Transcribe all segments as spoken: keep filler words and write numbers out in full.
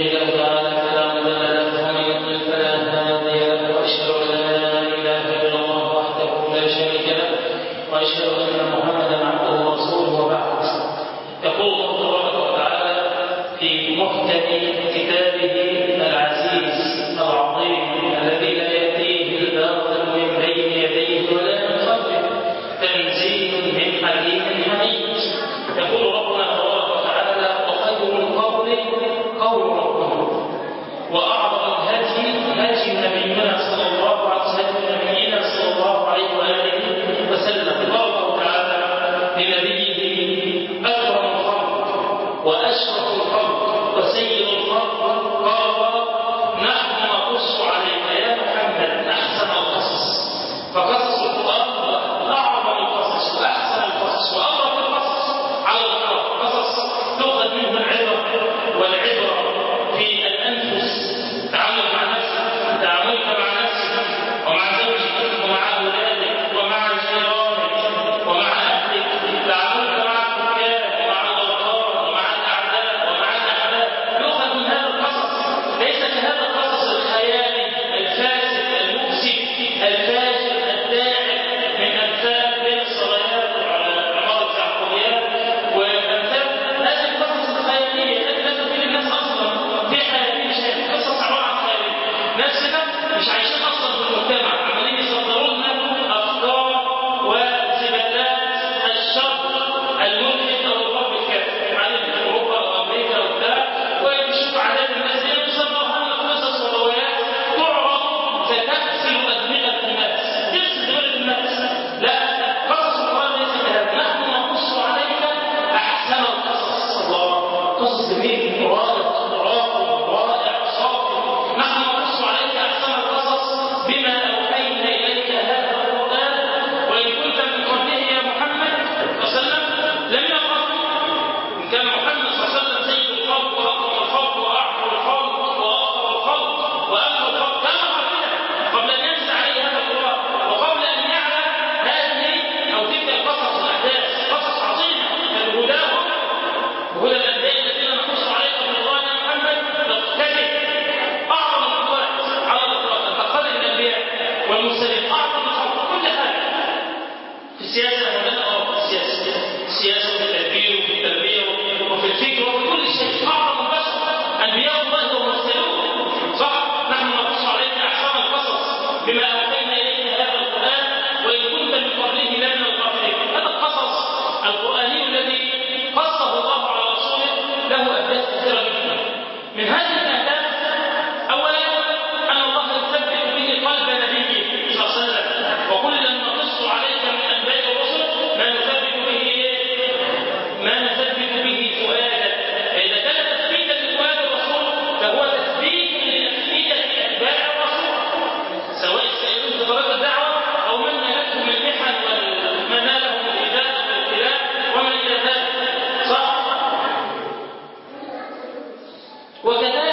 الله تعالى فلا مضل له ومن يضلل فلا هادي له واشهد ان لا اله الا الله وحده لا شريك له واشهد ان محمدا عبده ورسوله وبعد. يقول الله تبارك وتعالى في محكم كتابه العزيز العظيم الذي لا ياتيه الباطل من بين يديه ولا من خلفه تنزيل من حكيم حميد. يقول ربنا تبارك وتعالى وخير القول قول ربنا واعظم الهدي هدي نبينا صلى الله عليه وسلم نبينا صلى الله عليه واله وسلم. قال الله تعالى لنبيه اكرم الخلق واشرف الخلق وسيد الخلق قال نحن نقص عليك يا محمد احسن القصص. فقصص القران اعظم القصص واحسن القصص واقرب القصص على الاطلاق. قصص تؤخذ منه العبر والعبره في الانفس، تعاملك مع نفسك، تعاملك مع نفسك ومع زوجك ومع اولادك ومع جيرانك ومع اهلك، تعاملك مع الحكام ومع الاوطان ومع الاعداء ومع الاحباب. يؤخذ من هذا القصص، ليس كهذا القصص الخيالي الفاسد المفسد الفاجر الداعم من امثال بين الصلايات وعلى عماره يعقوبيات وامثال هذه القصص الخياليه التي لا تفيد الناس اصلا في حياتهم شيء. قصص عباره عن خياليه، ناس كده مش عايشين اصلا في المجتمع، عمالين يصدروا لنا افكار وزبالات الشر الملحد او الغرب الكافر عليه في اوروبا او امريكا وبتاع، ويشوف عادات الناس دي ويصدرها لنا قصص وروايات تعرض ستغسل ادمغه الناس، تغسل دماغ الناس. لا، قصص القران ليس كهذا. نحن نقص عليك احسن القصص. الله، قصص جميل رائع راقي رائع صافي. نحن نقص عليك احسن القصص بما اوحينا اليك هذا القران وان كنت من قبله يا محمد صلى الله عليه وسلم لم يقرأ. ان كان محمد صلى الله عليه وسلم سيد الخلق واكرم الخلق واعظم الخلق واخر الخلق واكبر الخلق كان قبله قبل ان ينزل عليه هذا القران وقبل ان يعلم هذه او تلك القصص والاحداث قصص عظيمه من هداهم وهدى الانبياء الذين نقص عليك من القران يا محمد. نقتدي اعظم القوات على الاطلاق ان تقتدي الانبياء والمرسلين اعظم الخلق كل حاجه في السياسه ولا اه في السياسه السياسه وفي التدبير وفي التربيه وفي الفكر وفي كل شيء. اعظم البشر انبياء الله ومرسلون، صح؟ نحن نقص عليك احسن القصص بما اوحينا اليك هذا القران وان كنت من قبله لمن الغافلين. هذا القصص القراني الذي قصه الله على رسوله له اهداف كثيره جدا. من هذه الاهداف اولا ان الله يثبت به قلب نبيه صلى الله عليه وسلم، وكلا نقص عليك من انباء الرسل ما نثبت به ما نثبت به فؤادك. فاذا كان تثبيتا لفؤاد الرسول فهو تثبيت لافئده اتباع الرسول، سواء سائلون في طريق الدعوه او من نالتهم المحن وما نالهم الايذاء والابتلاء وما الى ذلك، صح؟ وكذلك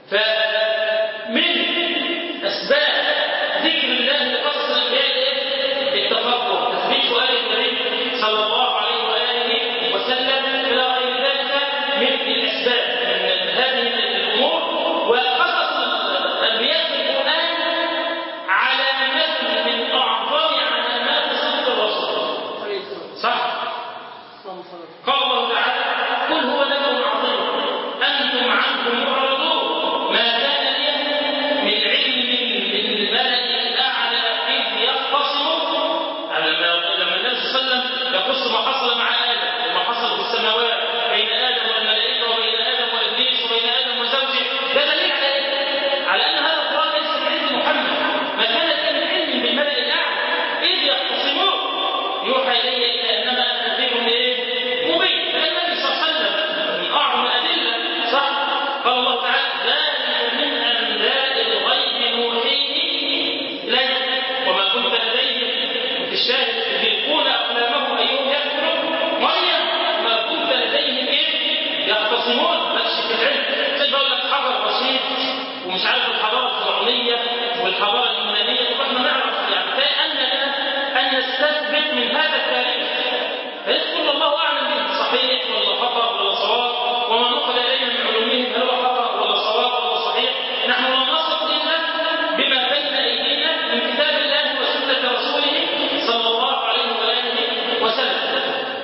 فمن أسباب ذكر الله لقصص الأنبياء التفكر، تثبيت سؤال النبي صلى الله عليه وآله وسلم إلى غير ذلك من الأسباب من هذه الأمور. وقصص الأنبياء في القرآن علامة من أعظم علامات صدق الرسول. صح؟ قال الله تعالى: قل هو نبأ عظيم أنتم عنه معرضون ما كان لي من علم بالملأ الأعلى إذ يختصمون. لما النبي صلى الله عليه وسلم يقص ما حصل مع آدم وما حصل في السماوات بين آدم والملائكة وبين آدم وإبليس وبين آدم وزوجه، ده دليل على إيه؟ على أن هذا القرآن ليس من عند محمد، ما كان لي من علم بالملأ الأعلى إذ يختصمون يوحى إلي إلى أنما أنا نذير إيه؟ مبين. فالنبي صلى الله عليه وسلم من أعظم الأدلة. صح؟ قال الله تعالى: ذلك من أنباء الغيب نوحيه إليك وما كنت لديهم في الشاهد إذ يلقون أقلامهم أيهم يكفر مريم ما كنت لديهم إيه؟ يختصمون. مالكش في العلم. زي بقول لك حضر رشيد ومش عارف الحضارة الفرعونية والحضارة اليونانية، طب احنا نعرف يعني كأننا أن نستثبت من هذا التاريخ فيذكر الله أعلم به صحيح ولا خطأ ولا صواب، وما نقل إلينا من علومهم هل هو خطأ ولا صواب ولا صحيح. نحن لا نصف إلا بما بين أيدينا من كتاب الله وسنة رسوله صلى الله عليه وآله وسلم.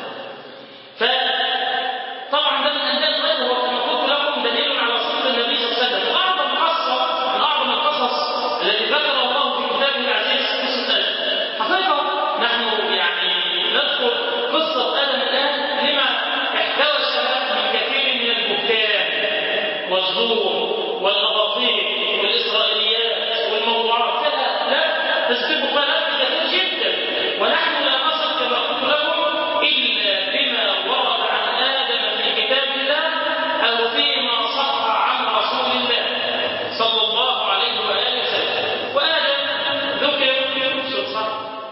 فطبعا ده من أنباء الغيب، وكما قلت لكم دليل على صدق النبي صلى الله عليه وسلم. وأعظم قصة من أعظم القصص التي ذكر الله في كتابه العزيز قصة آدم. حقيقة نحن يعني نذكر قصة آدم الآن لما احتوش من كثير من البهتان والزور والأباطيل والإسرائيليات والموضوعات كذا لا تسبب خلل كثير جدا، ونحن لا نصل كما قلت لكم إلا بما ورد عن آدم في كتاب الله أو فيما صح عن رسول الله صلى الله عليه وآله وسلم. وآدم ذكر صح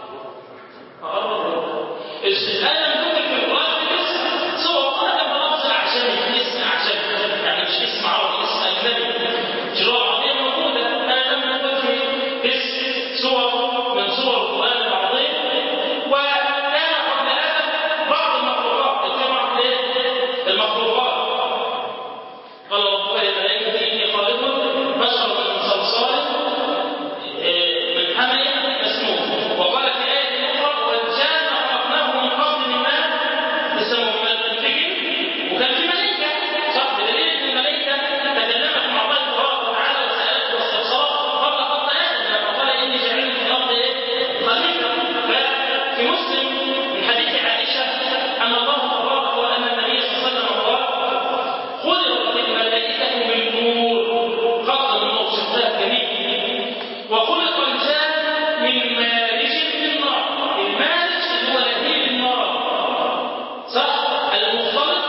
آدم ذكر في القرآن باسم صور آدم بلفظ أعجمي، اسم أعجمي يعني مش اسم عربي، اسم أجنبي. شروع عربية موجودة آدم ذكر باسم صور من صور القرآن العظيم. وكان قبل آدم بعض المخلوقات في بعض المخلوقات. قال ربك للملائكة إني خالق بشرا من صلصال من حمأ مسنون. وقال في آية أخرى: والجان خلقناه من قبل من ماء يسموه الانفجر. وكان في ملائكة صح بدليل أن الملائكة تكلمت مع الله تبارك وتعالى وسألته واستبصرت قبل خلق آدم لما قال إني جاعل في الأرض خليفة. ففي مسلم من حديث عائشة أن الله تبارك وأن النبي صلى الله عليه وسلم قال: خلقت الملائكة من نور، خلق النور شفتها جميل. وخلق الجان من مارج من نار. المارج هو لهيب النار صح المختلط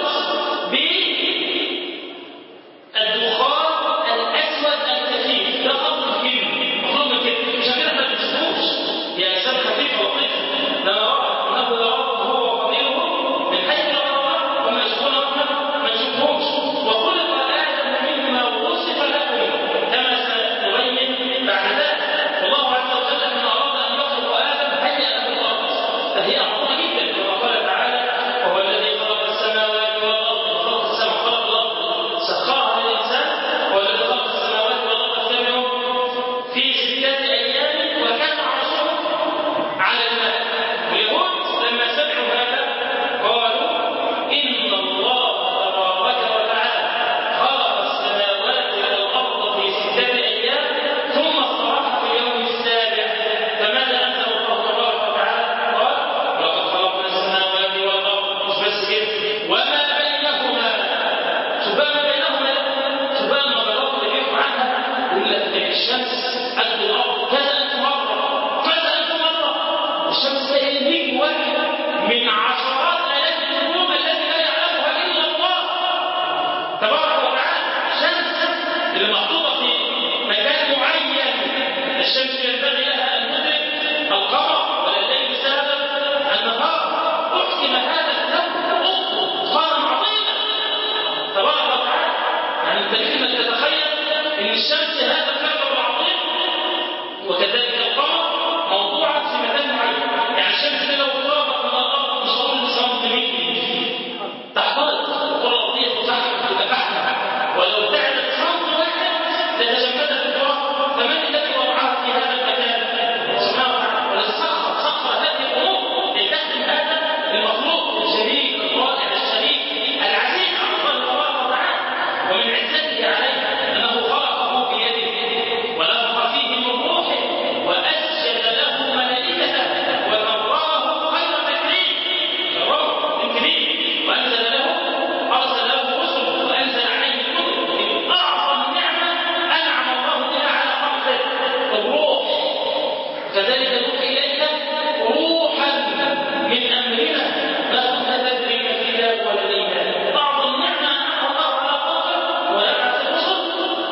بالدخان الأسود الكثيف. ده خلق الكلم مخلوق من كده، مش كده احنا ما بنشوفوش، هي أجسام خفيفة لطيفة لا نراها، إنه يراكم هو وقبيله من حيث لا نراها وما يشوفون ربنا ما نشوفهمش. وخلق آدم مما وصف لكم كما سنبين بعد ذلك. والله عز وجل من أراد أن يخلق آدم هيأ له الأرض، فهي عظيمة جدا كما قال تعالى: وهو الذي خلق السماوات والأرض. خلق السماء خلق الأرض سخرها للإنسان. هو الذي خلق السماوات والأرض في يوم في ستة أيام وكان عرشه على الماء. واليهود لما سمعوا هذا قالوا: إن الله تبارك وتعالى خلق السماوات والأرض في ستة أيام ثم استراح في اليوم السابع. فماذا أنزل الله تبارك وتعالى؟ قال: لقد خلقنا السماوات والأرض. مش بس كده، وما بينهما. شباب ما بينهما شباب مجرات اللي بيحكوا عنها يقول لك الشمس قد الأرض كذا ألف مرة كذا ألف مرة. الشمس هي نجم واحد من عشرات آلاف النجوم التي لا يعلمها إلا الله تبارك وتعالى. الشمس اللي محطوطة في مكان معين، الشمس ينبغي لها أن تدرك القمر ولا الليل سبب النهار. أحكم هذا الكون أطلق قانا عظيما تبارك وتعالى. يعني أنت لازم تتخيل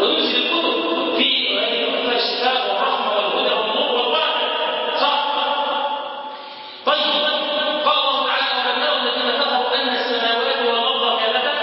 وننزل الكتب في هذه الكتب الشفاء والرحمة والهدى والنور والبركة صح؟ طيب قال الله تعالى ولم يروا الذين كفروا أن السماوات والأرض كانتا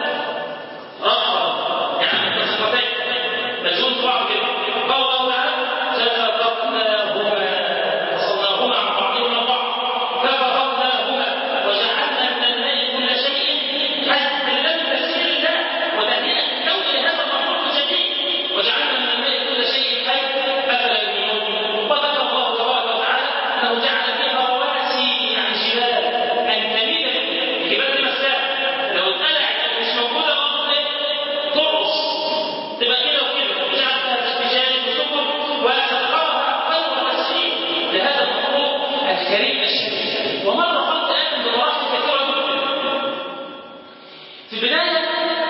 رفعا يعني بصفتين مجهول في بعض كده قال الله تعالى ففرقناهما فصلناهما عن بعضهما البعض ففرقناهما وجعلنا من الماء كل شيء حي بالذي تسير الله وتهيئة الكون لهذا المخلوق الجديد وجعلنا من الماء كل شيء حي أفلا يؤمنون وذكر الله تبارك وتعالى أنه جعل فيها رواسي عن جبال أن تميل الجبال دي مسافة لو اتقلعت أو مش موجودة الأرض ترقص تبقى كده وكده وجعل فيها تجارب وسبل وسخرها خير تسخير لهذا المخلوق الكريم الشريف ومر خلق آدم بمراحل كثيرة جدا. في البداية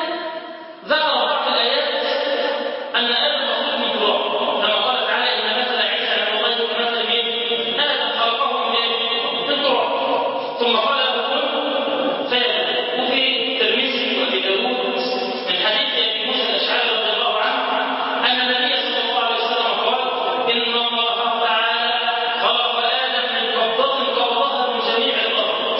ذكر بعض الآيات أن آدم مخلوق من تراب كما قال تعالى إن مثل عيسى عند الله كمثل مين؟ آدم خلقه من من تراب ثم قال له كن فيكون. وفي الترمذي وفي داوود من حديث أبي موسى الأشعري رضي الله عنه أن النبي صلى الله عليه وسلم قال إن الله تعالى خلق آدم من قبضة قبضها من جميع الأرض.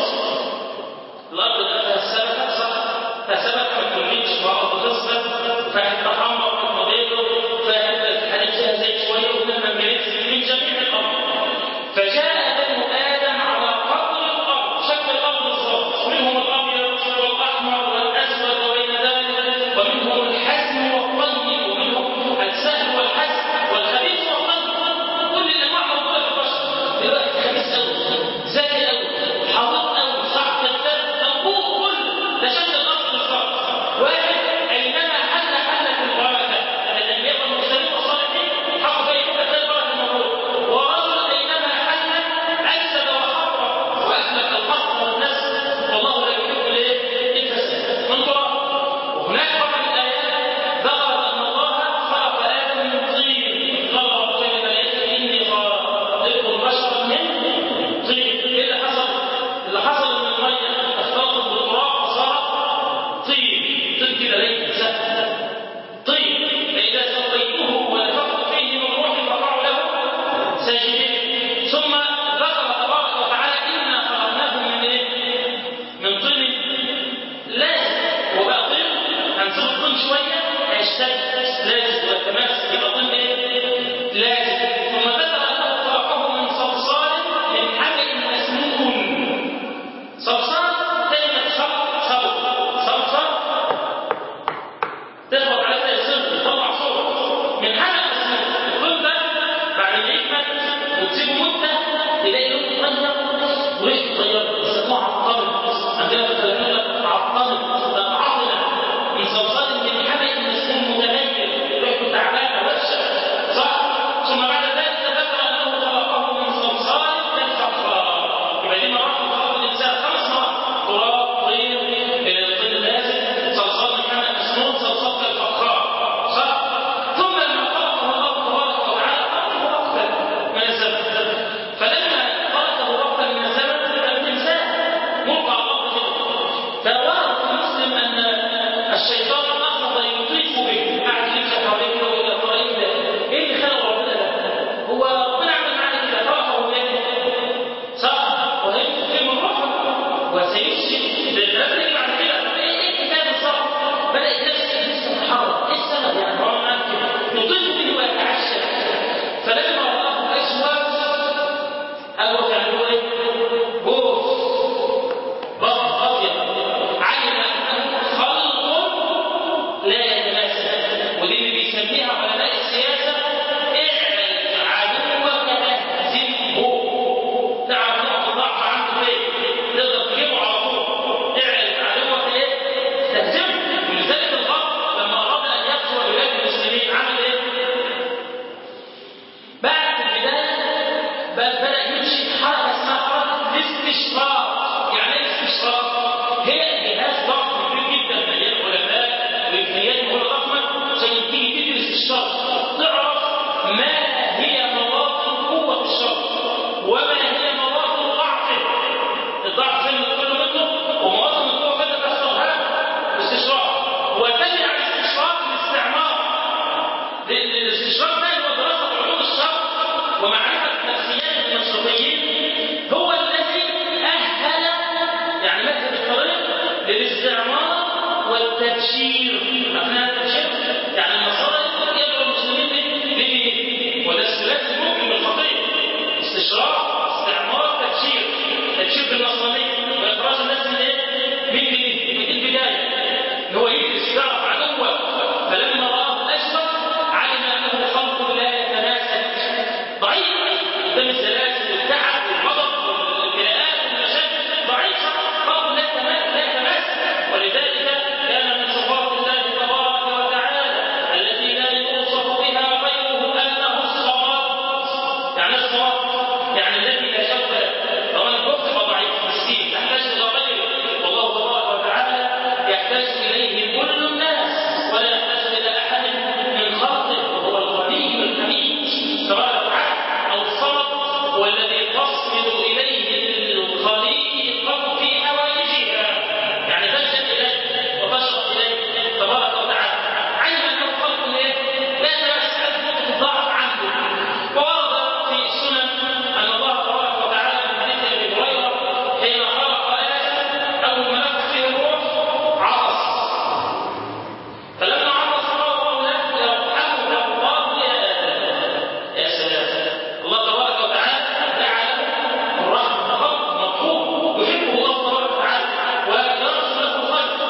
الأرض فيها السبكة صح؟ فسبكة ما تكونش وأرض تصفى فهتتحمر وتضيق فالحديد فيها زيت شوية ولما بينزل من جميع الأرض فجاء بنو آدم على قدر الأرض شكل الأرض بالظبط منهم الأبيض والأحمر والأسود وبين ذلك ومنهم الحسن والطيب ومنهم السهل والحسن والخبيث والطيب كل الأنواع موجودة في البشر دلوقتي خبيث أوي ذكي أوي حاضر أوي صح كذاب موجود كله ده شكل الأرض بالظبط واحد أينما حل حلت البركة الأنبياء والمرسلين والصالحين حقوا في كده تلاقي البركة موجودة ورجل أينما حل أفسد وحرم وأهلك القصر والنسل والله لا يحب الايه؟ الفساد من تراب. وهناك بعض الآيات ذكرت أن الله خلق آدم من طين قال ربك للملائكة إني خالق بشرا من طين. إيه اللي حصل؟ اللي حصل إن المية اختلطت بالتراب فصارت طين طين كده ليه سهل طين فإذا سويته ونفخت فيه من روحي فقعوا له ساجدين. ثم ذكر تبارك وتعالى إنا خلقناهم من إيه؟ من طين لازم وبقى طين هنسيب الطين شوية هيشتد لازم ويتماسك يبقى طين إيه؟ لازم. ثم ذكر أنه خلقه من صلصال من حمأ مسنون. صلصال كلمة خلق صلب صلصال تخبط عليه زي الصلب يطلع صوت من حمأ مسنون. الطين ده بعد ما يكمل وتسيبه مدة تلاقي لونه اتغير وريحته اتغيرت بيسموها عطلت عندنا في الكلام لك عطلت بقى عطلة من صلصال من حمأ مسنون متغير ريحته تعبانة وحشة صح؟ ثم بعد ذلك ذكر أنه خلقه من صلصال كالفخار. يبقى دي مراحل خلق الإنسان خمس مراحل تراب طين طين لازم صلصال من حمأ مسنون صلصال كالفخار صح؟ ثم لما خلقه الله تبارك وتعالى خلقه وقتا من الزمن فلما خلقه وقتا من الزمن لم ينساه ملقى على الأرض كده. فورد في مسلم أن الشيطان أخذ يطيف به قاعد يمسك عليه كده ويقول له إيه ده؟ إيه اللي خلق ربنا ده؟ هو ربنا عمل معاه كده خلقه بيده صح؟ وهيمسك من روحه وسيفسد الكلام اللي بعد كده طب إيه إيه الكتاب الصح؟ بدأ ينفس الجسم يتحرك إيه السبب يعني؟ هو عمل كده يطيف به ويتعشى فلما رآه أسود قالوا كانوا إيه؟ بوس بط أبيض علم أنه خلق لا يتماسك. ودي اللي بيسميها علماء السياسة اعرف عدوك أهزمه. تعرف نقطة ضعف عنده فين تقدر تجيبه على طول. اعرف عدوك ايه؟ تهزمه. ولذلك الغرب لما أراد أن يغزو بلاد المسلمين عمل ايه؟ بعد البداية بدأ يمشي حركة اسمها حركة الاستشراق. يعني ايه الاستشراق؟ هي جهاز ضخم كبير جدا مليان علماء وإمكانيات مهولة ضخمة عشان تيجي تدرس الشر تعرف ما هي مواطن قوة الشر وما هي مواطن ضعفه. الضعف فين كله منه ومواطن القوة فين تحصلها الاستشراق. وتجعل الاستشراق الاستعمار المشرقيين هو الذي أهل يعني مهد الطريق للاستعمار والتبشير. أثناء التبشير يعني النصارى يدعو المسلمين لدينه، وده الثلاثي الممكن بالخطير: استشراق، استعمار، تبشير. تبشير بالنصرانية وإخراج الناس من إيه؟ من دينه من البداية، إن هو يدرس يعرف عدوه، فلما رآه الأشرف علم أنه خلق لا يتناسك، ضعيف قدام الزلازل والتعب والغضب والابتلاءات والمشاكل، ضعيف خلق لا يتماسك. ولذلك كان من صفات الله تبارك وتعالى التي لا يوصف بها غيره أنه الصمد. يعني الصمد يعني الذي لا شوك له، طبعا الكفر ضعيف مسكين يحتاج إلى غيره، والله تبارك وتعالى يحتاج إليه كل الناس ولا يحتاج إلى أحد من خلقه، وهو الغني الحميد تبارك وتعالى. أو الصمد هو الذي تصمد إليه الخليقة في حوائجها، يعني تلجأ إليه وتشرق إليه تبارك وتعالى. علم أنه خلق إيه؟ لا يتمسك نقطة الضعف عنده. وورد في السنن أن الله تبارك وتعالى من حديث أبي هريرة حين خلق آدم أول ما نفخ فيه الروح عطس، فلما عطس قال الله له: يرحمك الله يا آدم. يا سلام، الله تبارك وتعالى جعله الرحمة، خلق مطلوب يحبه الله تبارك وتعالى ويرسل له الخير.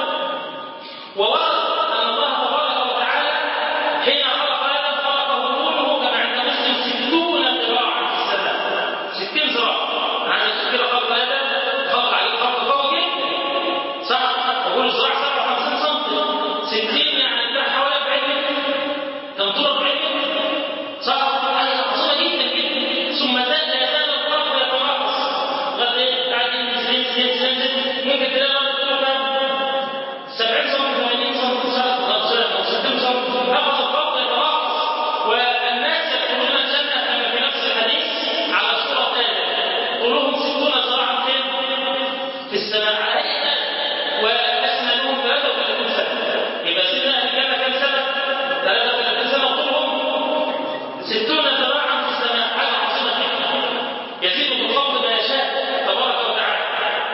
وورد أن الله تبارك وتعالى حين خلق آدم خلقه طوله كما عند مسلم ستون ذراعا في السماء، ستين ذراع. يعني كده خلق آدم خلق عليه خلق قوي جدا، صح؟ أقول الذراع سبعة وخمسين سم، ستين يعني بتاع حوالي أربعين متر، كم طول أربعين متر، صح؟ حاجة عظيمة جدا جدا. ثم لا زال الخلق يتناقص لغاية إيه؟ قاعد ينزل ينزل ينزل ينزل، ممكن تلاقي الأرض طوله كام؟ سبعين سم، ثمانين سم، ستين سم، نقص الخلق يتناقص. والناس يدخلون الجنة كما في نفس الحديث على صورة آدم، طولهم ستون ذراعا فين؟ في السماء على هيئة آدم، وأسنانهم ثلاثة وثلاثين سنة. يبقى سيدنا أهل الجنة كم سنة؟ ثلاثة وثلاثين سنة، طولهم ستون ذراعا في السماء. حاجة عظيمة جدا، يزيد بالخلق ما يشاء تبارك وتعالى.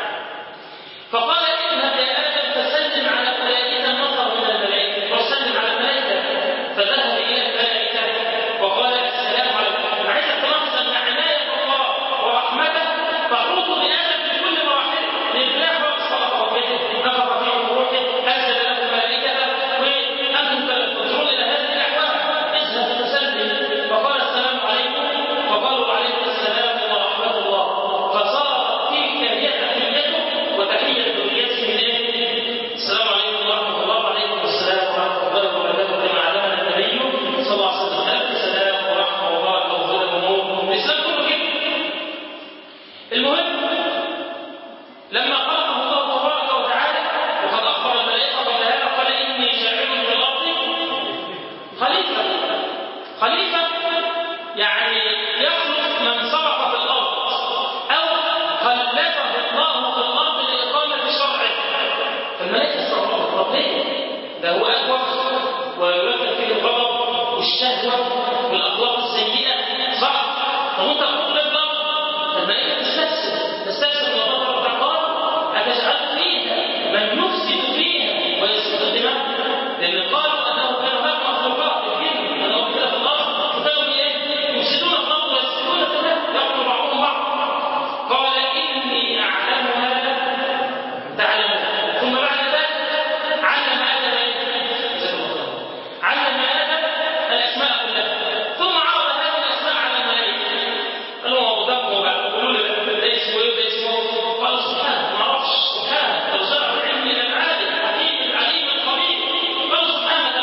فقال: اذهب يا آدم فسلم على أولئك النفر من الملائكة، وسلم على الملائكة. فذهب إلى الملائكة وقال: السلام عليكم. أنا عايزك تلاحظ أن عناية الله ورحمته تحوط بآدم في كل مراحله. لله خلقه به، نفخ فيه من روحه، أسجد له الملائكة، وأنتم تنظرون إلى هذه الأحوال. اذهب فسلم. فقال: السلام عليكم. وقالوا: وعليكم السلام ورحمة الله. فصارت تلك هي تحيته وتحية ذريته من إيه؟ السلام عليكم ورحمة الله. وعليكم السلام ورحمة الله وبركاته، كما علمنا النبي صلى الله عليه وسلم. ألف سلام ورحمة وبركة وخير الأمور. الإسلام كله كده. المهم لما خلقه الله تبارك وتعالى وقد أخبر الملائكة قبل هذا قال: إني جاعل في الأرض خليفة. خليفة يعني يخلق من سبق في الأرض، أو خلفه الله في الأرض لإقامة شرعه. فالملائكة استغربوا: طب ليه؟ ده هو أكوف ويرتب فيه الغضب والشهوة والأخلاق السيئة، صح؟ طب أنت تقول لك بقى الملائكة تستفسر تستفسر من الله تبارك وتعالى: أتجعل فيها من يفسد فيها ويسفك الدماء؟ لأن قالوا أنه كان هناك مخلوقات الجن أنهم كده في الأرض كانوا إيه؟ يفسدون في الأرض ويسفكون الدماء، يقتل بعضهم بعض. قال: إني أعلمها تعلمون. ثم بعد ذلك علم آدم علم آدم الأسماء كلها، ثم عرض هذه الأسماء على الملائكة. قالوا: هو ضبطوا بقى، قولوا لي ده اسمه إيه وده اسمه. قالوا: سبحانه، ما أعرفش، سبحانه توزع العلم إلى العالم الحكيم العليم الخبير. قالوا: سبحانه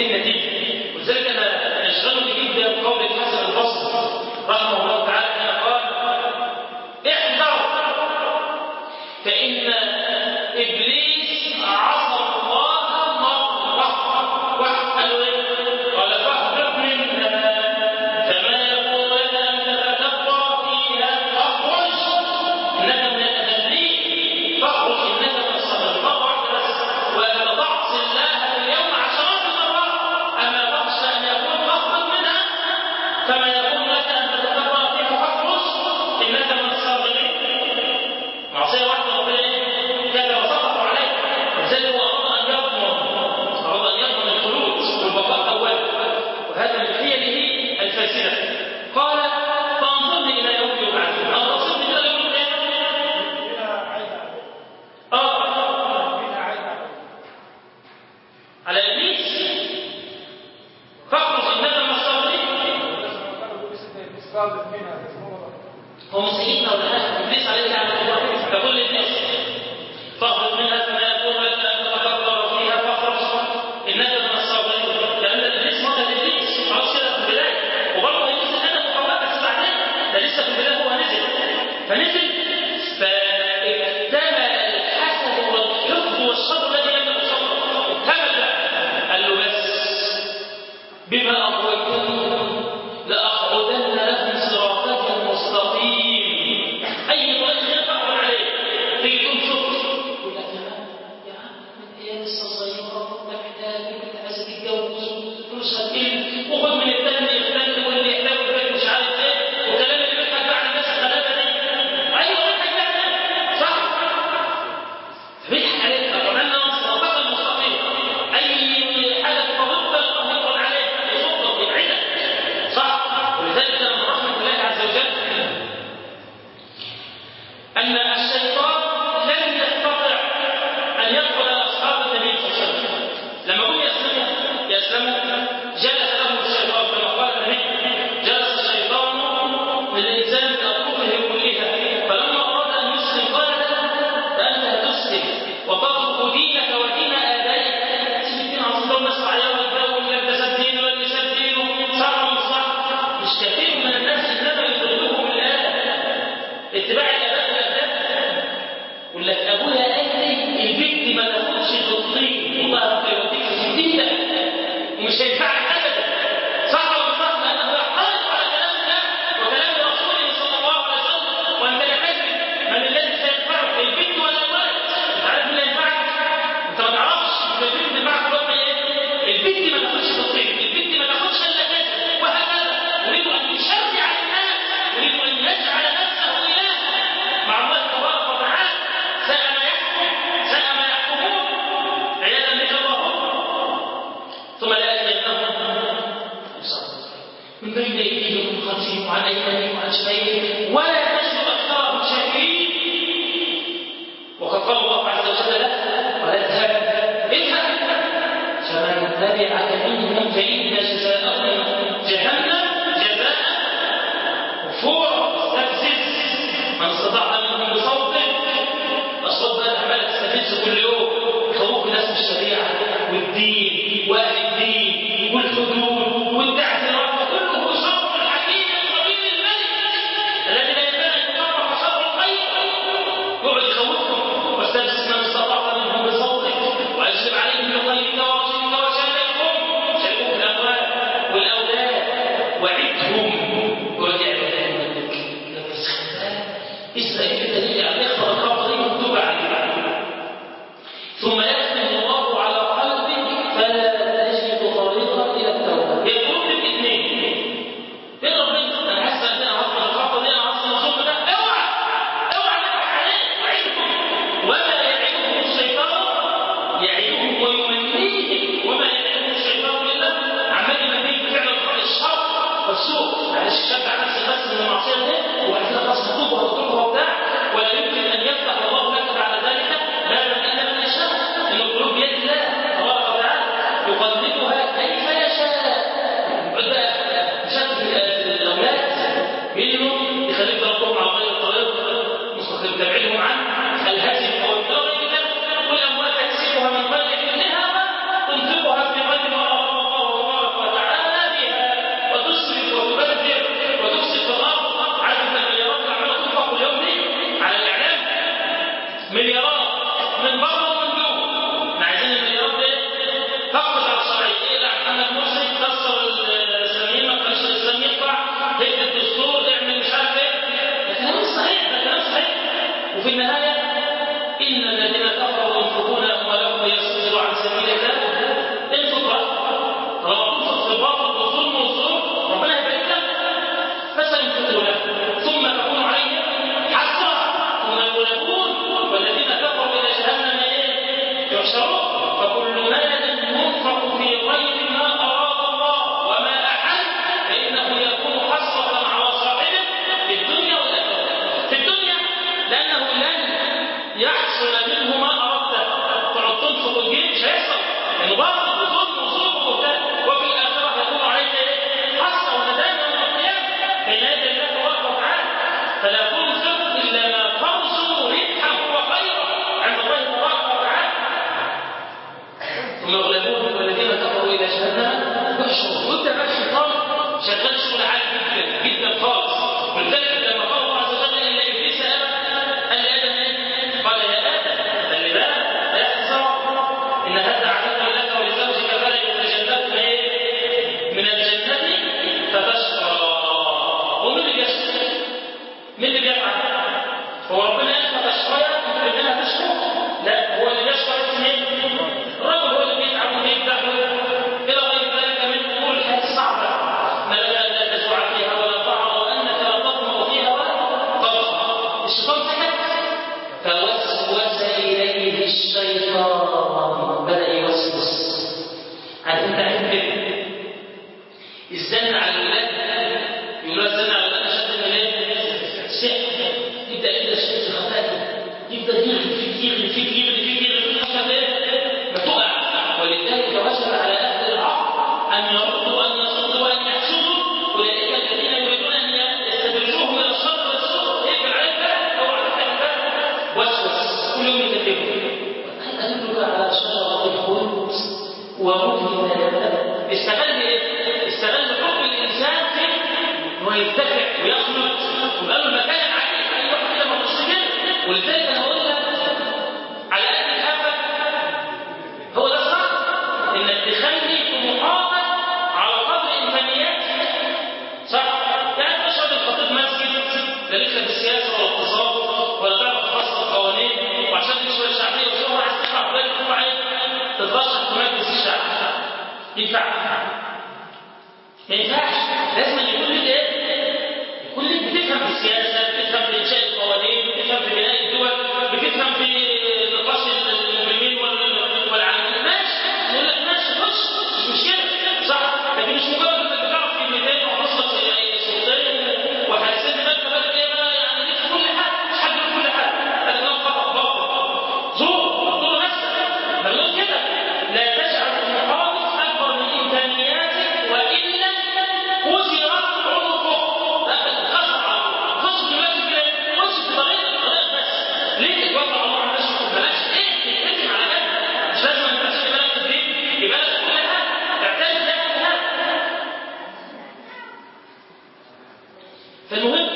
دي النتيجه. ولذلك انا اشغلني جدا قول الحسن البصري رحمه الله تعالى حين قال احذر فان ابليس عصى الله مره واحد. قال له ايه؟ قال فاهرب منها فما يكون لك ان تتكبر فيها فاخرج انك من الاذلين. فاخرج انك من الصالحين مره واحده بس، ولا تعصي الله في اليوم عشرات المرات. اما تخشى ان يكون فاخرج منها فما يكون لك ان تتكبر فيها فاخرج انك من الصالحين. معصيه واحده ربنا كذا وسقط عليه. لذلك هو اراد ان يضمن اراد ان يضمن الخلود والبقاء اولا، وهذا من حيله الفاسده. قال فانظرني الى يوم يبعثون. اه تصلني الى يوم القيامه. اه على ابليس فاخرج انك من الصالحين. هو مسيحنا ولا لا؟ ابليس عليه على الله ككل الناس. فاخرج منها فما يكون لك ان تتكبر فيها فاخرج انك من الصابرين. لان ابليس ما كان ابليس خلاص كده في البدايه، وبرضه هينزل ادم وحواء بس بعدين، ده لسه في البدايه هو نزل. فنزل فاكتمل الحسد والحقد والشر الذي يملا الصبر. اكتمل بقى. قال له بس بما اغويتني لاقعدن لهم صراطك المستقيم. اي طريق غير تقبل عليه تيجي تنصت يقول لك يا عم من ايام الصغيره ما محتاج كنت عايز تتجوز وفلوس هتقل وخد من الثاني يختل واللي يحتاج البيت مش عارف ايه وكلام اللي بيضحك بقى على الناس الغلابه دي. ايوه بيضحك بقى صح؟ بيضحك عليك. كمان صراطك المستقيم اي حاجه تطبق الله يقول عليك يصدق يبعدك صح. ولذلك من رحمه الله عز وجل أن الشيطان لم يستطع أن يدخل أصحاب النبي صلى الله عليه وسلم. لما هم يسلموا يسلموا جلس لهم الشيطان كما قال النبي جلس الشيطان للإنسان بأطرفه كلها، فلما أراد أن يسلم قال فأنت هتسلم وتترك دينك ودين آبائك. تيجي الدين عظيم لو نسمع عليه والباء واللبس الدين واللبس الدين صح ولا مش صح؟ مش كثير من الناس إنما يضلهم الآن اتباع الآباء. يقول لك ابويا قال لي البنت ما تاخدش الطين والله هيوديك في ستين ده ومش هينفعك ابدا صح ولا مش صح؟ لانه يعترض على كلام الله وكلام رسوله صلى الله عليه وسلم. وانت لا تدري من الذي سينفعك البنت ولا الولد. انت عارف اللي ينفعك؟ انت ما تعرفش البنت تنفعك ولا ايه؟ البنت ما تاخدش الطين، البنت ما تاخدش الا كذا وهكذا. يريد ان يشرع الناس، يريد ان يجعل نفسه اله مع الله تبارك وتعالى. ساء ما يحكم ساء ما يحكمون عياذا بك اللهم. ثم لآتينهم من بين ايديهم ومن خلفهم وعن ايمانهم وعن شمائلهم ولا تجد اكثرهم شاكرين. وقد قال الله عز وجل له ولا تذهب اذهب فمن تبعك منهم فإن جزاءهم جهنم جزاء وفورا. استفزز من استطاع منهم بصوته. الصوت بقى عماله تستفز كل يوم يخوفوا الناس بالشريعه والدين واهل الدين والحدود والدعوه لرب كله شر الحكيم الخبير الملك الذي لا ينبغي ان يطرح شر الخير. يقعد يخوفهم واستفزز من استطاع منهم بصوته واجلب عليهم بخيرك ورسولك وشاركهم شاركهم في الاموال والاولاد وعدهم. يقعد يعمل ذلك بس اسرع كده دي يعني يخبر الخبر دي مكتوبه عليه. ثم يختم الله على قلبك فلا تجد طريقا الى التوبه. ثم يغلبون والذين كفروا الى جهنم يحشرون. وانت بقى الشيطان شغال شغل عالي جدا جدا خالص. ولذلك لما قال الله عز وجل ان ابليس ابى قال لادم ايه؟ قال يا ادم خلي بالك لا يحزن ان هذا عدو لك ولزوجك فلا يخرجنكما ايه؟ من الجنه فتشقى. ومين اللي بيشقى؟ مين اللي بيفعل؟ هو ربنا قال فتشقى انها تشقى؟ لا، هو اللي بيشقى اسمه ايه؟ الرجل هو اللي بيتعب وبيفتح الى غير ذلك من امور الحياه الصعبه ما لا تجوع فيها ولا طعم وانك لا تطمع فيها ولا تضحى. الشيطان سكت فوسوس اليه الشيطان بدا يوسوس. عارف انت عارف كده الزن على الولاد يقولوا الزن على الولاد اشد من ايه؟ السحر. يبدا كده الشيء خفاف يبدا يغلي فيك يغلي فيك يغلي فيك يغلي فيك حتى ايه؟ ما تقع. ولذلك وجب على اهل العقل ان يردوا وان يصدوا وان يحسدوا اولئك الذين يريدون ان يستدرجوهم الى الشر والسوء. اقفل عليك بقى او على حاجه بقى وسوس كل يوم يكذبوا. هل ادلك على شجره الخلد وملك لا يبلى؟ استغل ايه؟ استغل حب الانسان في انه يرتفع ويخلد ويبقى له المكان العالي. اي واحد كده ما كده. ولذلك انا اقول لك على قد الهفه هو ده الصح انك تخلي طموحاتك على قدر امكانياتك. صح؟ يعني مش راجل خطيب مسجد لا ليك في السياسه ولا الاقتصاد ولا تعرف تفصل القوانين وعشان تشوف الشعبيه وشهره عايز تطلع في بالك عايز تترشح في مجلس الشعب. ينفع؟ ما ينفعش. لازم يكون لك ايه؟ يكون لك بتفهم في السياسه، بتفهم في انشاء القوانين، بتفهم في بناء الدول، بتفهم في نقاش المجرمين والعالمين. ماشي، نقول لك ماشي خش مش مشكله. صح؟ لكن مش مجرد انك بتعرف كلمتين وحصلت صورتين وهتسد بالك بالك ايه بقى يعني ليك في كل حاجه. مش حد في كل حاجه. هذا كلام خطا باطل. زور زور نفسك. بنقول كده لا تجعل طموحاتك اكبر من امكانياتك والا كسرت عنقك. لا تتخسر على طول. خش دلوقتي كده خش في طريقك طريقك بس. ليه تتوقع الله على الناس ما بلاش ايه تتكلم على كده. مش لازم انت تمشي بالك في الدين يبقى لك كل حاجه. اعترف لك بهذا. فالمهم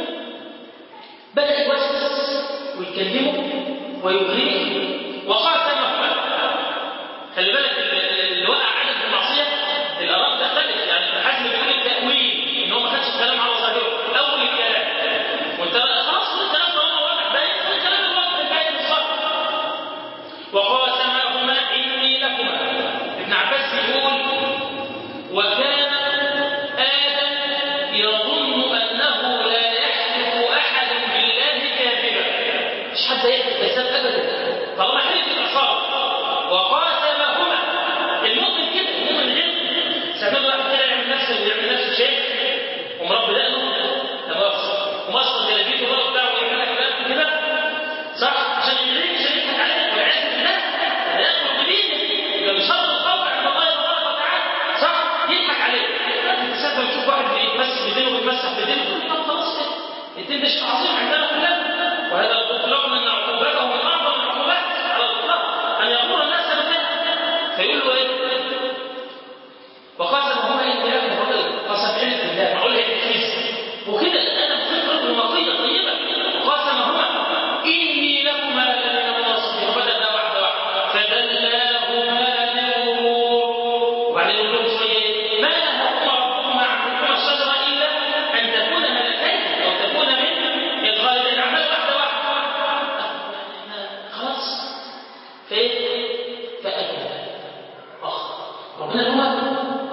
بدا يوسوس ويكلمه ويغريه وقاتله. خلي بالك اللي وقع عليه في المعصيه الاراء تختلف. يعني ابن حزم بيقول التاويل ان هو ما خدش الكلام على ظاهره اول الكلام وانت خلاص الكلام طالما واضح باين الكلام الواضح باين بالظبط. وقاسمهما اني لكما. ابن عباس بيقول وكان ادم يظن انه لا يحلف احد بالله كاذبا. مش حد يحلف كذاب ابدا طالما حلف الاعصاب. وقاسمهما المؤمن كده المؤمن غير ساعات واحد كده يعمل نفسه ويعمل نفسه شيء ومربي دقنه تمام ومصر جلابيته بقى بتاعه ويعمل لك كلام كده. صح؟ عشان يغريك عشان يضحك عليك والعياذ بالله هياكل بدينك يبقى من شر الخوف عند الله تبارك وتعالى. صح؟ يضحك عليك. انت ساعات لما تشوف واحد بيتمسك بدينه وبيتمسح بدينه تقول له خلاص كده الدين ده شيء عظيم عندنا كلنا. وهذا الاطلاق من عقوبته من اعظم العقوبات على الاطلاق ان يغر الناس بها. فيقول له ايه؟ وقاسمهما اني لكم. الراجل قسم علم بالله معقول هيك وكده انا فكره نمطيه طيبه. وقاسمهما اني لكما لمن الناصحين. وبدا واحده واحده فدلاهما بغرور. وبعدين يقول لهم شويه ما نهاكما ربكما عن تلكما الشجره الا ان تكونا ملكين او تكونا من الخالدين. عمال واحده واحده خلاص فايه فاكل اخ ربنا لهم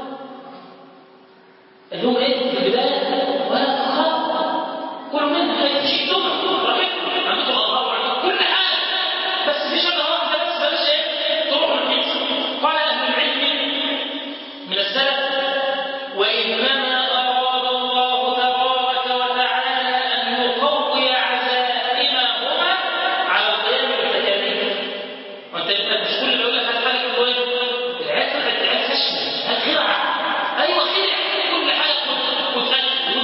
قال لهم ايه في البدايه ولا تخافوا كلوا منها حيث شئتم براحتكم عندكم الله وعندكم كل حاجه بس في شجره واحده بس بلاش ايه تروحوا ناحيتها. قال اهل العلم من السلف وانما اراد الله تبارك وتعالى ان يقوي عزائمهما على القيام بالتكاليف. وانت مش كل اللي يقول لك هات حاجه تقول العيال طلعت العيال خشنه هات خرعه. ايوه خرع كل حاجه وتأكل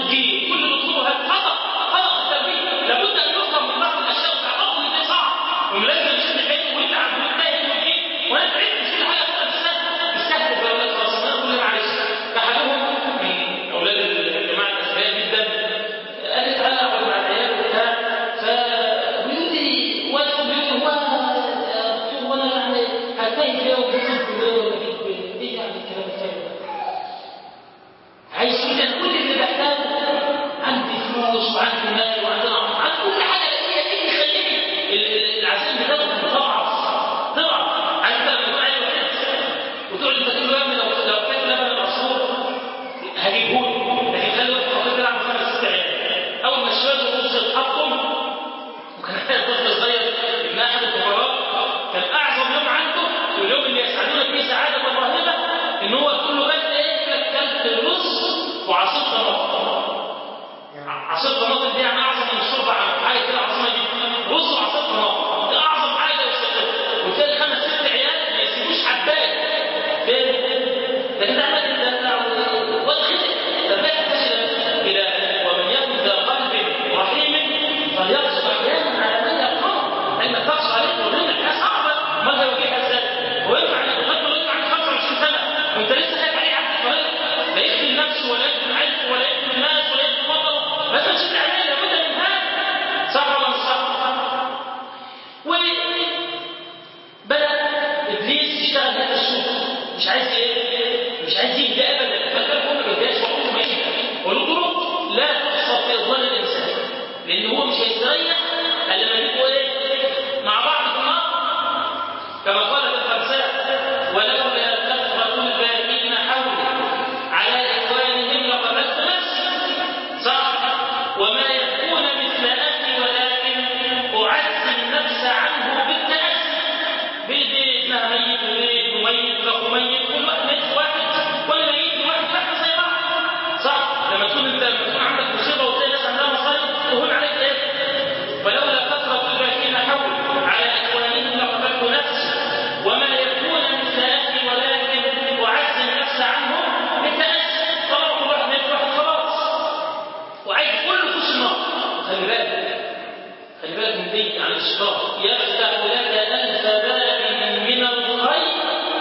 هو مش هيستريح الا لما يبقوا ايه؟ مع بعض في النار. كما قالت الخمساء: ولولا كثرة الباقين حولي على إخوانهم لقتلت نفسي. صح؟ وما يكون مثل أخي ولكن أعزي النفس عنه بالتأسي. بيدي ابنها ميت وبيت مميت وأخو ميت، كل واحد ميت واحد، كل ميت واحد احنا زي بعض. صح؟ لما تكون انت لما تكون عندك مصيبة وتلاقي ناس عندها مصايب تهون عليك ايه؟ ولولا كثرة الباكين حولي على إخوانهم لقتلت نفسي وما يكون مثل أخي ولكن أعزي النفس عنه بالتأسي. طبعا كل واحد ميت واحد خلاص وعايز كله يخش النار. خلي بالك خلي بالك من دي عن الشيطان. يفتح لك ألف باب من الخير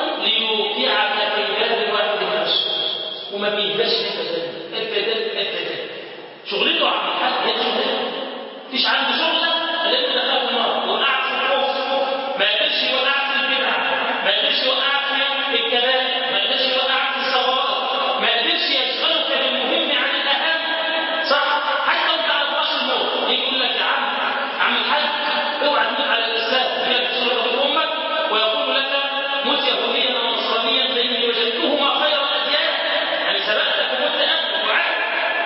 ليوقعك في باب واحد من الشر وما بيهداش ابدا ابدا ابدا. شغلته عن الحد هي شغلته، مفيش عنده شغله الا انه دخل النار وقعت في الكفر. ما يقدرش يوقعك في البدع، ما يقدرش يوقعك في الكبائر، ما يقدرش يوقعك في الصغائر، ما يقدرش يشغلك بالمهم عن الاهم. صح؟ حتى وانت على فراش الموت يقول لك: يا عم عم الحاج اوعى تموت على الاسلام، هي بتصير في امك ويقول لك: موت يهوديا او نصرانيا فاني وجدتهما خير الاديان. يعني سبقتك ومت قبلك وعارف.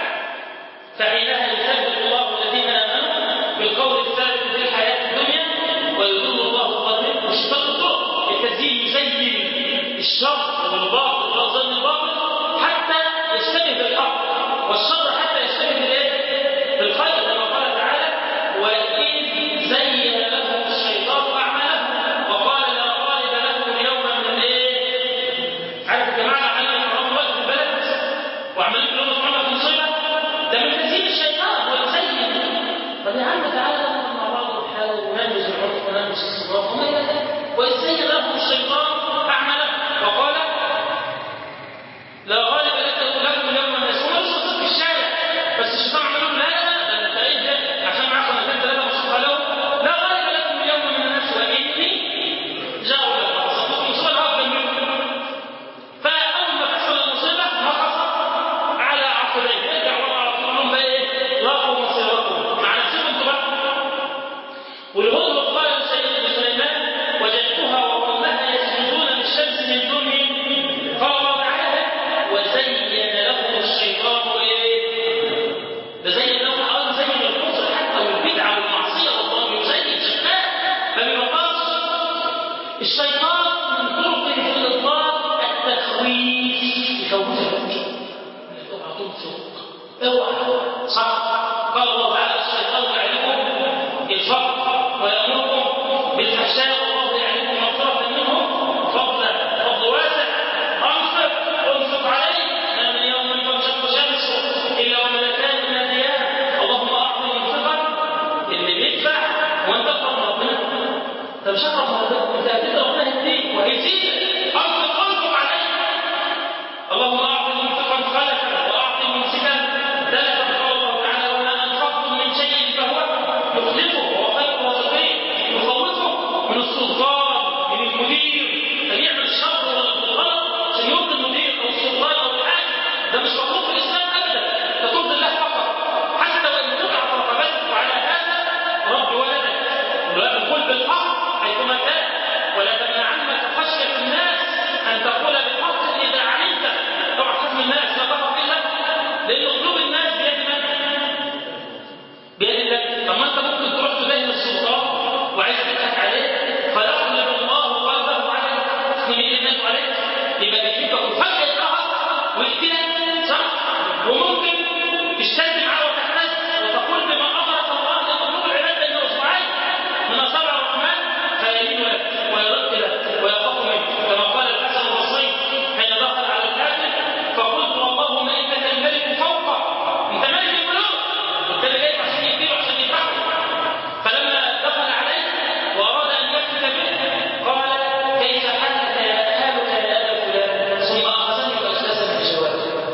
فحينها يثبت الله الذين امنوا بالقول الثابت في الحياه الدنيا ويضل الله الظالمين. والشيطان الطرق التزيين يزين الشر والباطل وظن الباطل حتى يشتبه بالحق، والشر حتى يشتبه بالايه؟ بالخير. كما قال تعالى: وإذ زين لهم الشيطان أعمالهم وقال لا غالب لكم اليوم من الايه؟ عارف يا جماعه عمال يحرموا وقت في البلد وعمالين يقولوا لهم عملت مصيبه، ده من تزيين الشيطان ويزين. طب يا عم تعالى مع بعض الحال وننجز العرف وننجز الصداق وما الى ذلك. وإذ زين لهم الشيطان أعمالهم وقال لا غالب لكم اليوم من الناس. وما يوصل في الشارع بس الشيطان عمل لهم: لا لا لا ده انت ايه ده عشان معاك سنتين ثلاثه مصيبه لهم. لا غالب لكم اليوم من الناس واني جاءوا لكم فصدقوا مصيبه الهرب منكم. فاول ما تحصل المصيبه نقص على عقبيه يرجع ورا على طول لهم بقى ايه؟ لاقوا مصيركم مع نفسكم انتوا بقى. والهدهد قال لسيدنا سليمان: وجدتها وقومها يسجدون للشمس من دونه. قال الله تعالى: وزين لهم الشيطان ايه؟ ده زين لهم الاول زين الكفر حتى والبدعه والمعصيه والله يزين شغال ما بيبطلش. الشيطان من طرقه في الاطلاق التخويف، يخوفك اوعى تنفق اوعى. صح؟ قال الله تعالى: الشيطان يعلمكم الفقر ويامركم بالفحشاء والله يعلمكم مغفره منه فضلا فضل واسع. انفق انفق عليه ما من يوم تنشق شمسه الا وملكان يناديان اللهم اعطي منفقا. اللي بيدفع وانت تقرب من ربنا انت مش هتقرب من ربنا، انت هتقرب ربنا يهديك وهيزيدك. انفق انفق عليه. اللهم اعطي منفقا خلفا واعطي ممسكا تلفا. قال الله تعالى: وما انفقتم من شيء فهو يخلفه وهو خير الرازقين. يخوفه من السلطان من المدير اللي يعمل الشر والغلط عشان يرضي المدير او السلطان او الحاكم. ده مش مطلوب في الاسلام ابدا، ده ترضي الله فقط حتى وان تقع رقبتك. وعلى هذا رب ولدك وقل بالحق حيثما كان ولا تمنعنك خشيه الناس ان تقول بالحق اذا علمت. طبعا حكم الناس لا تقع الا لان قلوب الناس بيد من؟ بيد الله. طب ما انت ممكن تروح تبين السلطان وعايز تضحك عليه فيقلب الله قلبه على تخمين الناس عليك يبقى بيحبك وفجاه يقهر ويقتلك. صح؟ وممكن تشتد معاه وتحتاج وتقول بما امرك الله لقلوب العباد بين اصبعين من اصابع الرحمن فيلين لك ويرد لك ويخاف منك. كما قال الحسن البصري حين دخل على الكافر فقلت: اللهم انك الملك فوقه، انت ملك القلوب، وانت اللي جاي عشان يقتله عشان يفعله. فلما دخل عليه واراد ان يفتك به قال: كيف حالك يا حالك يا ابا فلان؟ ثم اخذني واجلسني في جواره.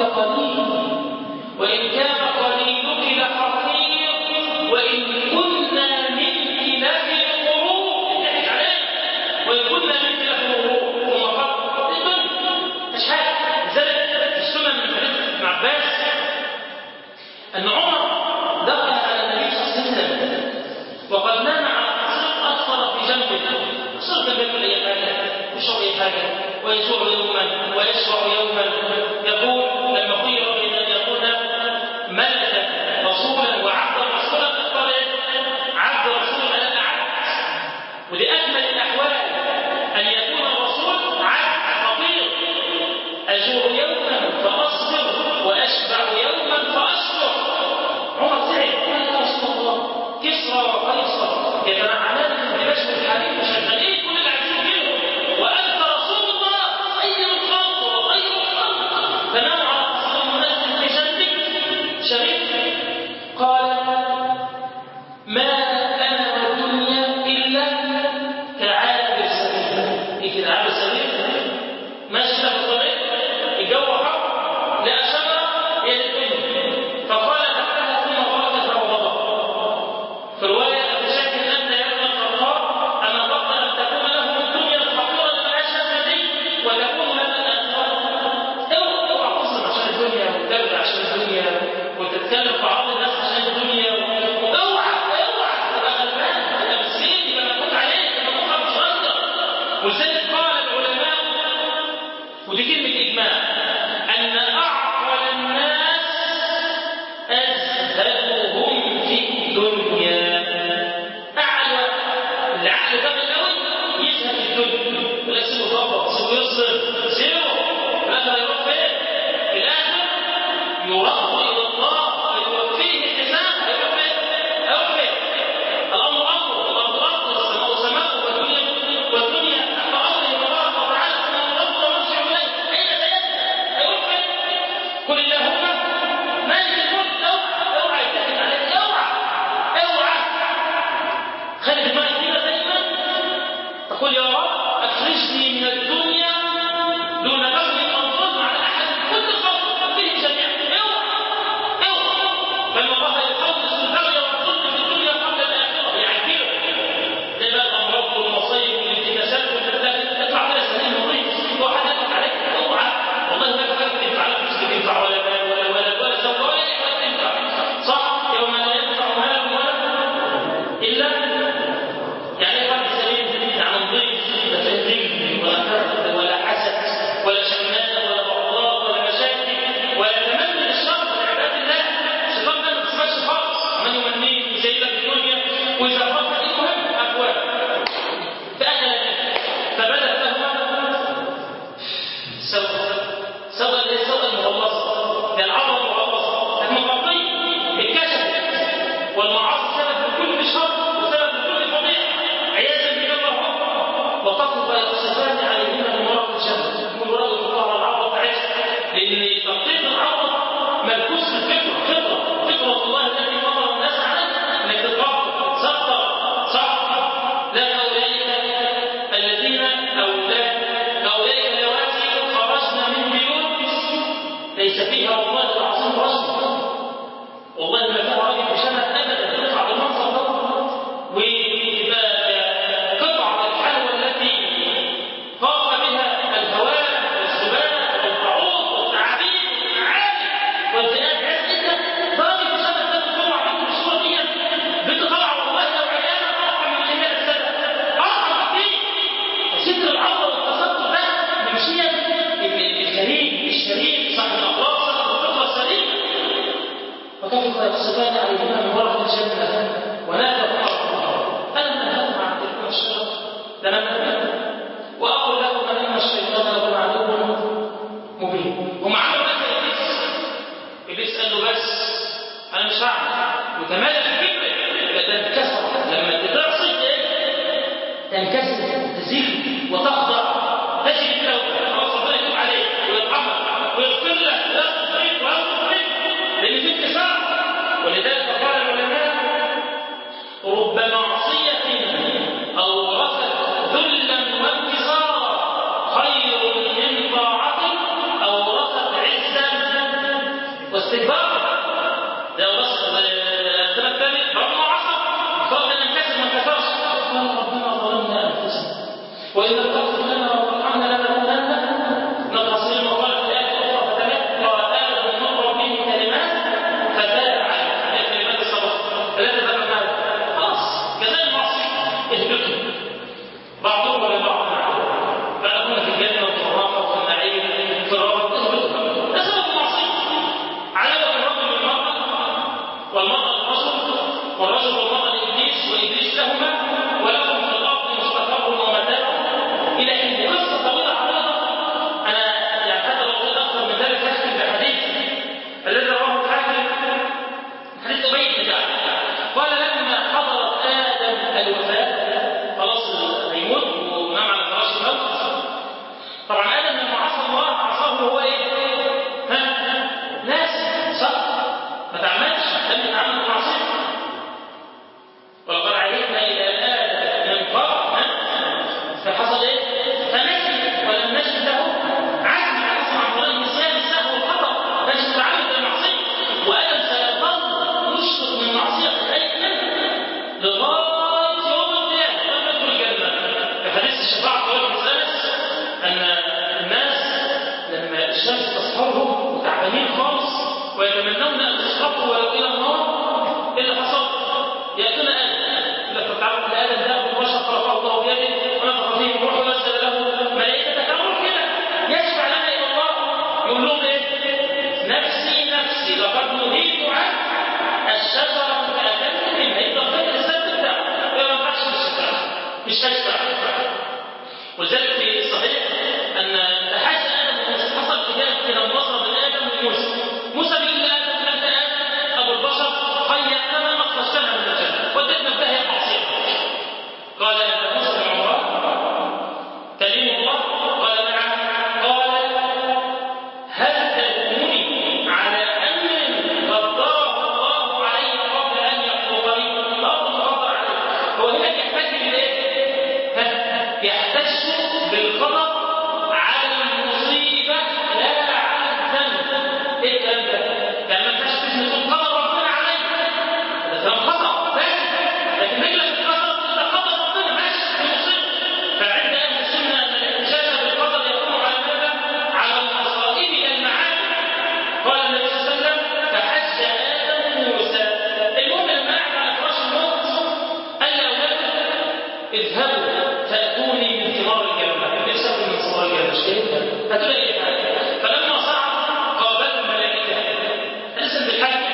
قليل وإن كان قليلك لحقير وإن كنا منك لفي الغرور انتهت عليه وإن كنا منك لفي الغرور ثم قال الدنيا مش حاجة زلت السنن من حديث ابن عباس أن عمر دخل على النبي صلى الله عليه وسلم وقد نام على قصير أصفر في جنبه قصير كان بياكل أي حاجة يشرب أي حاجة ويجوع يوما ويشبع يوما يقول لما خير بين أن يكون ملكا رسولا وعبدا رسولا اختار عبد رسول أنا عبد ولأكمل الأحوال أن يكون الرسول عبد فقير أجوع يوما فأصبر وأشبع يوما فأشكر عمر سعيد قال يا رسول الله كسرى وقيصر يتنعمان في دمشق الحريم وشغالين كل اللي عايزين منهم وأنت رسول الله خير الخلق وخير الخلق فنام على قصر المنزل في جنبك شريف قال ما أنا والدنيا إلا كعابر سبيل إيه كده عابر سبيل ماشي في الطريق الجو حر لا شجرة هي الدنيا فقال تحتها ثم بركت وغضب في رواية أتشكل أنت يا ابن الخطاب أما ترضى أن تكون لهم الدنيا الحقيرة الأشهر دي وتكون لنا الآخرة اوعى اوعى تصل عشان الدنيا وترجع عشان الدنيا وتتكلم في عرض الناس عشان الدنيا اوعى اوعى تبقى غلبان تبقى مسكين يبقى مكتوب عليك يبقى مخك مش غلطة ولذلك قال العلماء ودي كلمة إجماع أن أعقل الناس أزهدهم في الدنيا أعلى العقل ده الأول يزهد في الدنيا ولا سيبه يطبق سيبه يصرف سيبه في الآخر يروح فين؟ في الآخر يرد إلى الله ويوفيه الحساب هيروح فين؟ هيروح فين؟ الأمر أمر والأرض أرض والسماء سماء والدنيا والدنيا تحت أمره تبارك وتعالى ثم نرد ونرجع إليه أين سيذهب؟ هيروح فين؟ قل اللهم مالك الملك اوعى اوعى يتكل عليك اوعى اوعى خلي دماغك كده دايما تقول يا رب اخرجني من الدنيا دون بغي او ظلم على احد كل الخلق فيهم جميعا اوعى اوعى بل والله يخلص البغي والظلم في الدنيا قبل الاخره يعجبه زي بقى الامراض والمصايب والانتكاسات والفتات تطلع كده سليم نظيف هو حد يضحك عليك اوعى والله ما فكرت تنفع لا فلوس تنفع ولا مال ولا ولد ولا زوج ولا اي حاجه تنفع صح يوم لا ينفع مال ولا الا يعني قلب سليم يعني نظيف لا فيه ولا كرب ولا حسد ولا شماتة ولا بغضاء ولا مشاكل ولا تمني الشر لعباد الله الشيطان ده ما تسمعش خالص عمال يمنيه ويسيب لك الدنيا واذا فكر المهم ابواب فاكل فبدت له سوء سوء اللي هي سوء المغلظه ده العظمه المغلظه كانت مغطيه اتكشفت والمعاصي سبب لكل شر وسبب لكل فضيحه عياذا بالله وتطلب يقصفان عليهما من ورق الجنه من ورق الفقراء العوره بتاعتها لان تغطيه العوره ملبوس بالفطره فطره فطره الله التي فطر الناس عليها انك تتغطى تستر صح لا اولئك الذين اولئك اولئك اللواتي خرجنا من بيوت ليس فيها والله العظيم رجل والله ما فيها راجل بشنه ابدا تطلع بالمنظر ده ويبقى قطعه الحلوى التي طاق بها الهواء والسباع والطاعون والتعابين والمعالي والذئاب عز جدا راجل بشنه ده تطلع منه بالصوره دي بنت طالعه والله لو عيانه ارحم من جميع السبب ارحم كتير ستر العوره والتستر ده من شيء الكريم الشريف صاحب الاخلاق صاحب الفطره السليمه وكيف يقصفان عليهما من ورق الجنه ونادى الله الم انهكم عن تلكم الشجره لم انهكم واقول لكم ان الشيطان لكم عدو مبين ومعه ذاك ابليس ابليس قال له بس انا مش هعمل وتمادى في الكبر تنكسر لما تعصي تنكسر تزيد وتخضع تجد التوبه خلاص ربنا يتوب عليك ويرحمك ويغفر لك ويغفر لك ويغفر لك لان في انكسار ولذلك قال العلماء رب معصيه اورثت ذلا وانكسارا خير من طاعه اورثت عزا استكبار. ده وصل الثلاث ثاني رغم عصر فرض ان الكسر ما كسرش قال ربنا ظلمنا انفسنا وان لم تغفر لنا وترحمنا لنكونن من الخاسرين. وقال في الايه الاخرى فتلقى ادم من ربه كلمات فتاب عليه. هي كلمات الصبر ثلاثه ذكرناها خلاص. كذلك المعصيه اهبطوا بعضهم ولا بعض فأكون في الجنة وفي الراحة وفي النعيم في الراحة اهبطوا. ده سبب المعصيه. عداوه الرجل للمراه والمراه للرجل والرجل والمراه لابليس وابليس لهما ولهم في الارض مستقر ومتاع الى حين. قصه طويله عريضه. انا يعني حتى لو قلت اكثر من ذلك اختم بحديث الذي رواه الحاكم حديث ابي بن كعب قال لما حضرت ادم الوفاه خلاص هيموت ونام على فراش الموت. طبعا ادم لما عصى الله عصاه وهو ايه؟ ها؟ ناسي صح؟ ما تعملش لم يتعمل بالمعصيه. ولقد عهدنا الى ادم من قبل فحصل ايه؟ فنسي ولم نجد له عزم. حصل عن طريق النسيان السهو والخطا نجد تعمد بالمعصيه. وادم سيظل يشرك من المعصيه دائما لغايه يوم القيامه لم يدخل الجنه. في حديث الشفاعه قال ابن انس ان الناس لما الشمس تصحرهم وتعبانين خالص ويتمنون ان تشربوا ولو الى النار ايه اللي حصل؟ ياتون ادم لقد تعرف ادم ده البشر خلقه الله بيده ونفخ فيه الروح ونزل له ملائكه تكرر كده يشفع لنا الى الله يقول لهم ايه؟ نفسي نفسي لقد نهيت عن الشجره فاكلت منها. يبقى فكر السبب بتاعه ما ينفعش بالشفاعه مش هيشفع. ولذلك في الصحيح ان تحاشى ادم حصل خلاف كده مناظره بين ادم وموسى. موسى بيقول لادم انت ادم ابو البشر خيرتنا ما اخرجتنا من الجنه ودتنا في داهيه معصيه. قال انت موسى بن عمران كليم الله؟ قال نعم. قال هل تدلوني على امر قدره الله علي قبل ان يخلقني؟ الله قدر عليه. هو هنا يحتج بالايه؟ يحتج بالقدر على المصيبه لا على الذنب. ايه الكلام ده؟ يعني ما ينفعش تقول قدر ربنا عليك ده خطا فاسد. لكن رجلك اتكسرت ده قدر ربنا ماشي دي مصيبه. فعند اهل السنه ان الاحتجاج بالقدر يكون على ماذا؟ على المصائب الى المعاني. قال النبي صلى الله عليه وسلم فحج ادم موسى. المهم لما قعد على فراش الموت قال لاولاده اذهبوا فاتوني من ثمار الجنه. اكسبوا من ثمار الجنه مش كده؟ هاتوا لي اي حاجه. فلما صعد قابله الملائكه اسم بالحج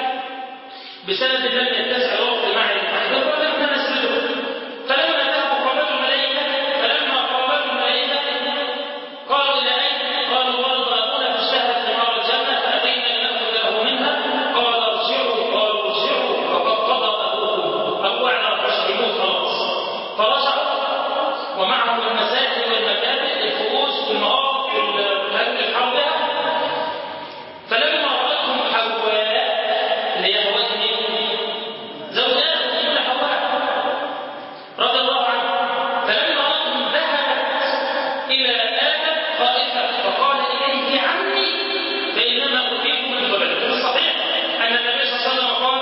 بسند لم يتسع الوقت معي لتحضيره ولم نسجده. فلما ذهبوا قابلوا الملائكه فلما قابلوا الملائكه قالوا الى اين؟ قالوا ورد ابونا فاشتهت ثمار الجنه فاتينا لناخذ له منها. قال ارجعوا. قالوا ارجعوا فقد قضى ابوكم. ابوه على الرشد يموت خلاص. فرجعوا ومعهم المساكن والمكاتب الفؤوس والمواقف والهدم حولها. فلما رأتهم حواء اللي هي حواء زوجات من حواء رضي الله عنها فلما رأتهم ذهبت إلى آدم خائفة فقال إليه عني فإنما أتيكم من قبل. في الصحيح أن النبي صلى الله عليه وسلم قال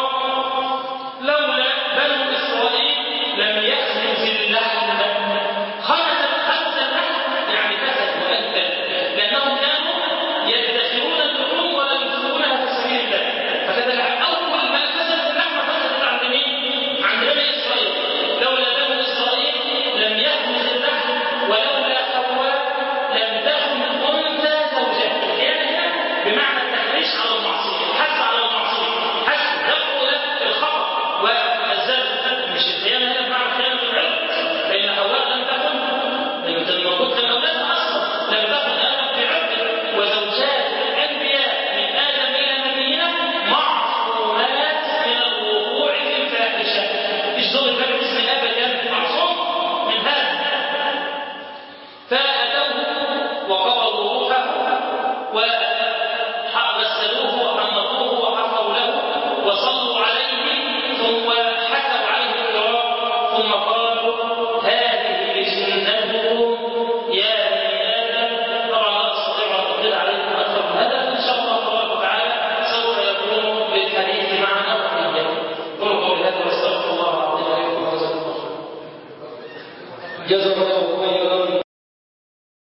لولا بنو إسرائيل لم يخنز اللحم. خنز خنز اللحم يعني فسد وأكل لأنهم كانوا يدخرون اللحوم ولا ينفقونها في سبيل الله. فكذا أول ما فسد اللحم فسدت عند مين؟ عند بني إسرائيل. لولا بنو إسرائيل لم يخنز اللحم ولولا حواء لم تكن أنثى زوجها. الخيانة بمعنى التحريش على المعصية الحث على المعصية حث يدعو إلى الخطأ والزلل. مش الخيانة هنا بمعنى خيانة العلم لأن حواء لم تكن لم الموجود كان أولادها أصلا لم تكن آدم في عقل. وزوجات الأنبياء من آدم إلى نبينا معصومات من الوقوع في الفاحشة. مش زوج الفاحشة أبدا معصوم من هذا. فأتوه وقضوا روحه جزا الله خيرا